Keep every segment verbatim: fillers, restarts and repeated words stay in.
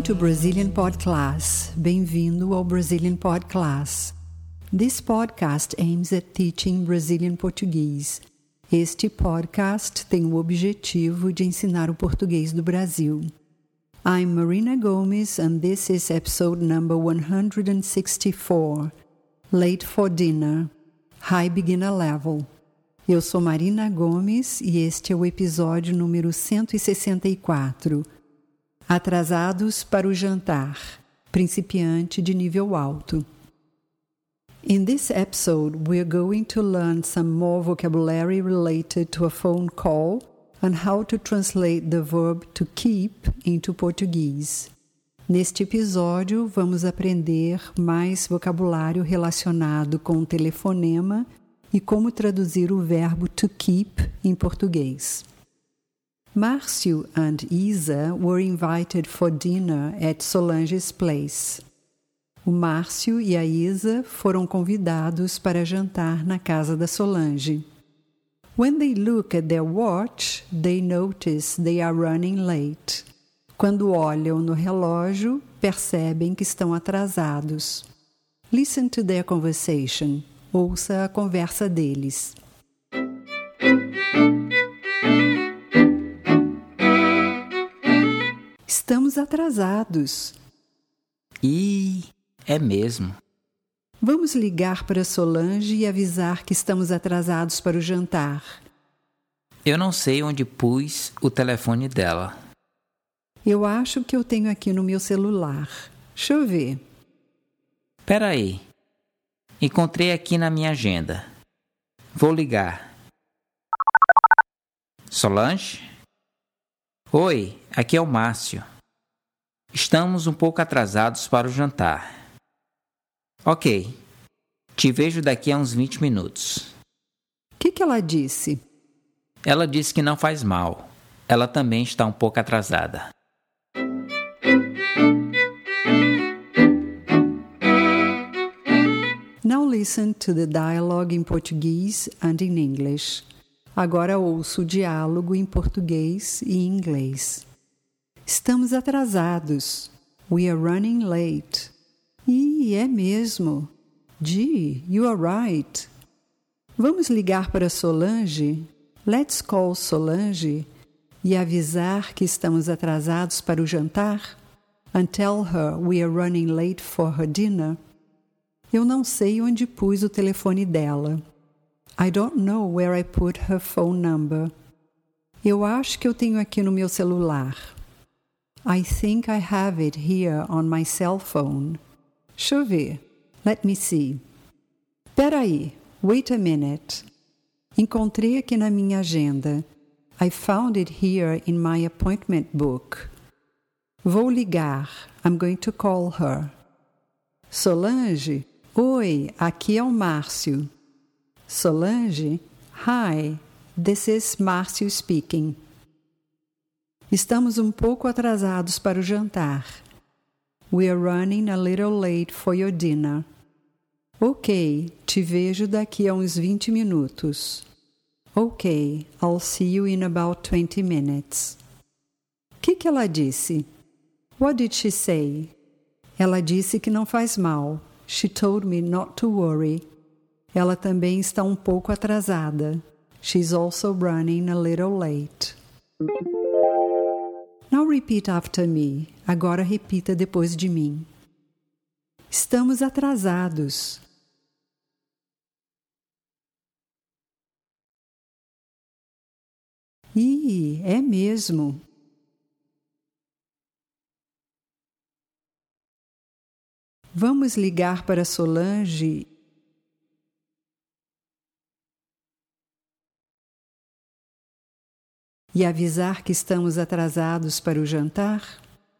to Brazilian Pod Class. Bem-vindo ao Brazilian Pod Class. This podcast aims at teaching Brazilian Portuguese. Este podcast tem o objetivo de ensinar o português do Brasil. I'm Marina Gomes and this is episode number one hundred sixty-four, Late for Dinner, High Beginner Level. Eu sou Marina Gomes e este é o episódio número cento e sessenta e quatro, Atrasados para o jantar, principiante de nível alto. In this episode, we're going to learn some more vocabulary related to a phone call and how to translate the verb to keep into Portuguese. Neste episódio, vamos aprender mais vocabulário relacionado com o telefonema e como traduzir o verbo to keep em português. Márcio and Isa were invited for dinner at Solange's place. O Márcio e a Isa foram convidados para jantar na casa da Solange. When they look at their watch, they notice they are running late. Quando olham no relógio, percebem que estão atrasados. Listen to their conversation. Ouça a conversa deles. Estamos atrasados. Ih, é mesmo. Vamos ligar para Solange e avisar que estamos atrasados para o jantar. Eu não sei onde pus o telefone dela. Eu acho que eu tenho aqui no meu celular. Deixa eu ver. Espera aí. Encontrei aqui na minha agenda. Vou ligar. Solange? Oi, aqui é o Márcio. Estamos um pouco atrasados para o jantar. Ok. Te vejo daqui a uns vinte minutos. O que, que ela disse? Ela disse que não faz mal. Ela também está um pouco atrasada. Now listen to the dialogue in Portuguese and in English. Agora ouço o diálogo em português e em inglês. Estamos atrasados. We are running late. Ih, é mesmo. Gee, you are right. Vamos ligar para Solange? Let's call Solange e avisar que estamos atrasados para o jantar? And tell her we are running late for her dinner? Eu não sei onde pus o telefone dela. I don't know where I put her phone number. Eu acho que eu tenho aqui no meu celular. I think I have it here on my cell phone. Deixa eu ver. Let me see. Espera aí. Wait a minute. Encontrei aqui na minha agenda. I found it here in my appointment book. Vou ligar. I'm going to call her. Solange? Oi, aqui é o Márcio. Solange? Hi, this is Márcio speaking. Estamos um pouco atrasados para o jantar. We are running a little late for your dinner. Ok, te vejo daqui a uns vinte minutos. Ok, I'll see you in about twenty minutes. O que, que ela disse? What did she say? Ela disse que não faz mal. She told me not to worry. Ela também está um pouco atrasada. She's also running a little late. Now repeat after me. Agora repita depois de mim. Estamos atrasados. Ih, é mesmo. Vamos ligar para Solange e avisar que estamos atrasados para o jantar?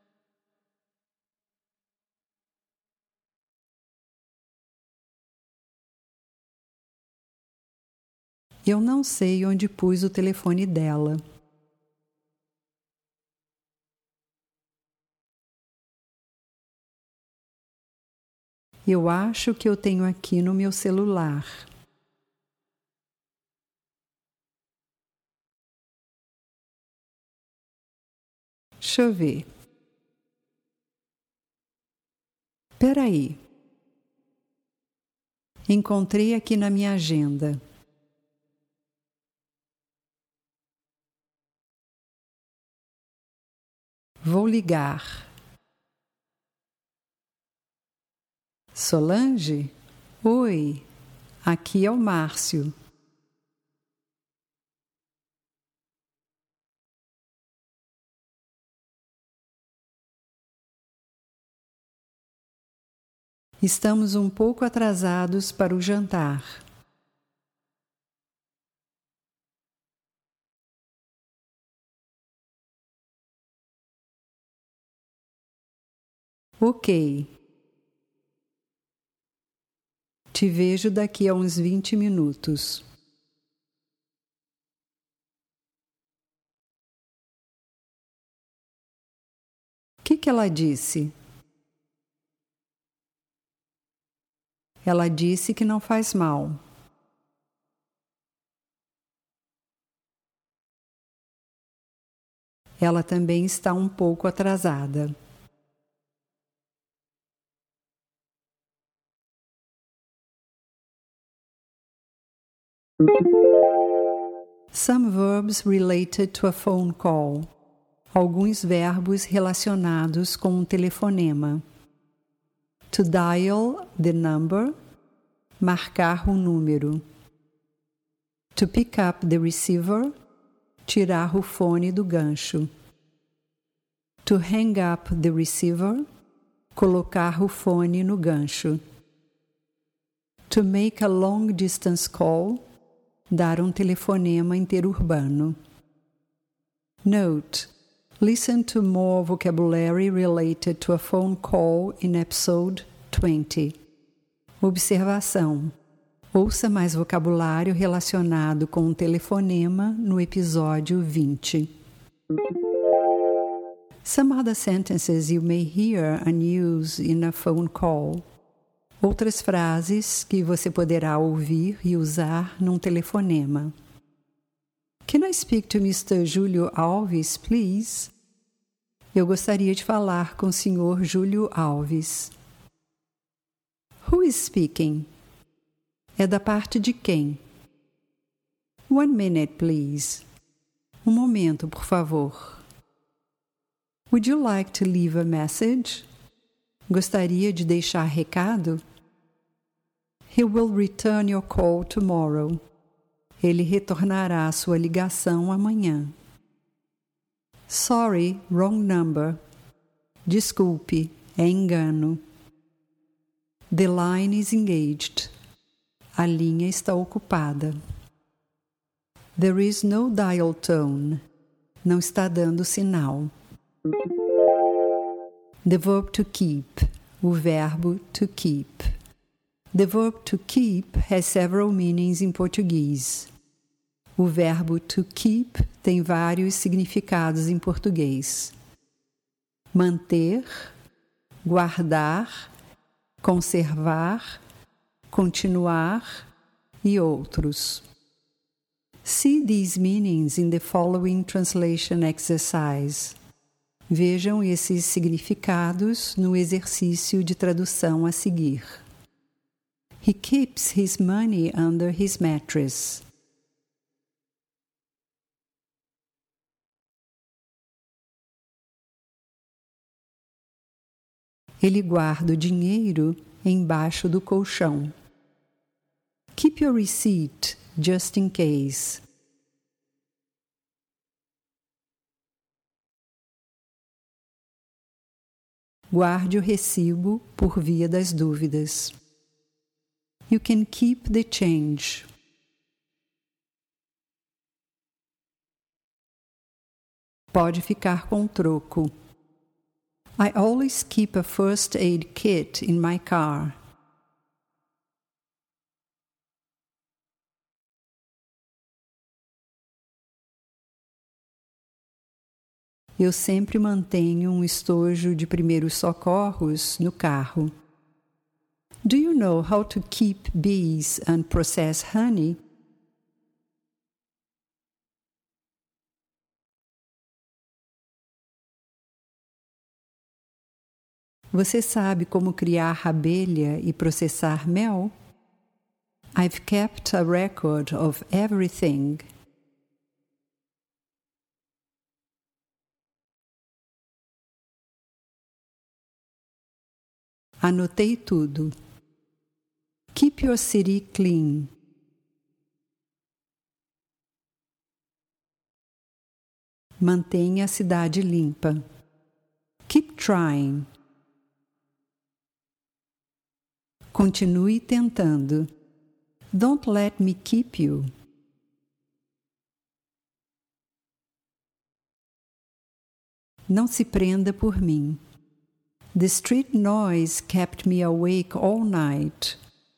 Eu não sei onde pus o telefone dela. Eu acho que eu tenho aqui no meu celular. Deixa eu ver. Espera aí. Encontrei aqui na minha agenda. Vou ligar. Solange? Oi, aqui é o Márcio. Estamos um pouco atrasados para o jantar. Ok. Te vejo daqui a uns vinte minutos. O que que ela disse? Ela disse que não faz mal. Ela também está um pouco atrasada. Some verbs related to a phone call. Alguns verbos relacionados com um telefonema. To dial the number. Marcar o número. To pick up the receiver. Tirar o fone do gancho. To hang up the receiver. Colocar o fone no gancho. To make a long distance call. Dar um telefonema interurbano. Note: listen to more vocabulary related to a phone call in episode twenty. Observação: ouça mais vocabulário relacionado com um telefonema no episódio vinte. Some other sentences you may hear and use in a phone call. Outras frases que você poderá ouvir e usar num telefonema. Can I speak to mister Júlio Alves, please? Eu gostaria de falar com o senhor Júlio Alves. Who is speaking? É da parte de quem? One minute, please. Um momento, por favor. Would you like to leave a message? Gostaria de deixar recado? He will return your call tomorrow. Ele retornará a sua ligação amanhã. Sorry, wrong number. Desculpe, é engano. The line is engaged. A linha está ocupada. There is no dial tone. Não está dando sinal. The verb to keep. O verbo to keep. The verb to keep has several meanings in Portuguese. O verbo to keep tem vários significados em português. Manter, guardar, conservar, continuar e outros. See these meanings in the following translation exercise. Vejam esses significados no exercício de tradução a seguir. He keeps his money under his mattress. Ele guarda o dinheiro embaixo do colchão. Keep your receipt just in case. Guarde o recibo por via das dúvidas. You can keep the change. Pode ficar com o troco. I always keep a first aid kit in my car. Eu sempre mantenho um estojo de primeiros socorros no carro. Do you know how to keep bees and process honey? Você sabe como criar abelha e processar mel? I've kept a record of everything. Anotei tudo. Keep your city clean. Mantenha a cidade limpa. Keep trying. Continue tentando. Don't let me keep you. Não se prenda por mim. The street noise kept me awake all night.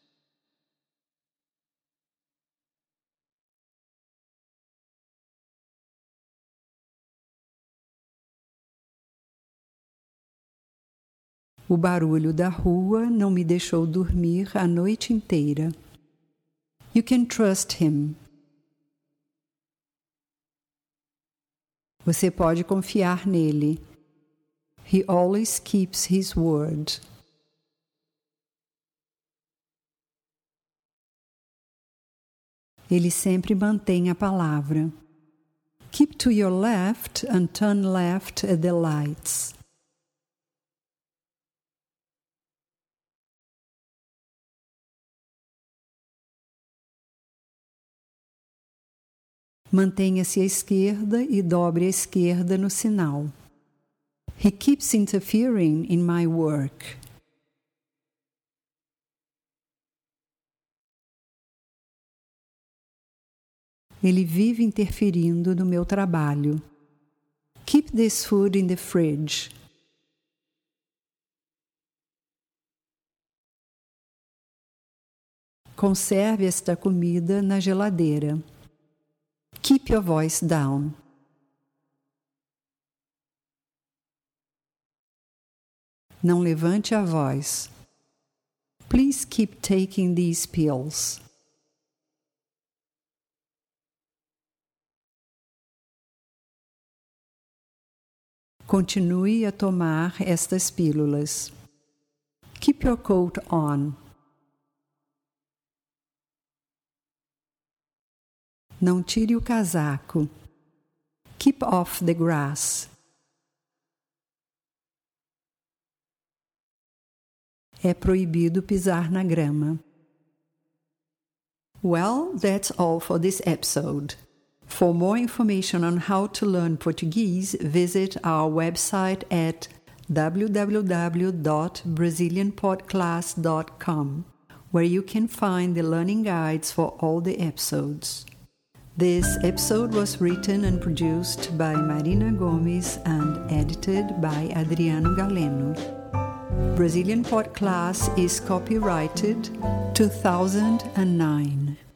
O barulho da rua não me deixou dormir a noite inteira. You can trust him. Você pode confiar nele. He always keeps his word. Ele sempre mantém a palavra. Keep to your left and turn left at the lights. Mantenha-se à esquerda e dobre à esquerda no sinal. He keeps interfering in my work. Ele vive interferindo no meu trabalho. Keep this food in the fridge. Conserve esta comida na geladeira. Keep your voice down. Não levante a voz. Please keep taking these pills. Continue a tomar estas pílulas. Keep your coat on. Não tire o casaco. Keep off the grass. É proibido pisar na grama. Well, that's all for this episode. For more information on how to learn Portuguese, visit our website at w w w dot brazilian podclass dot com, where you can find the learning guides for all the episodes. This episode was written and produced by Marina Gomes and edited by Adriano Galeno. Brazilian Podcast is copyrighted two thousand nine.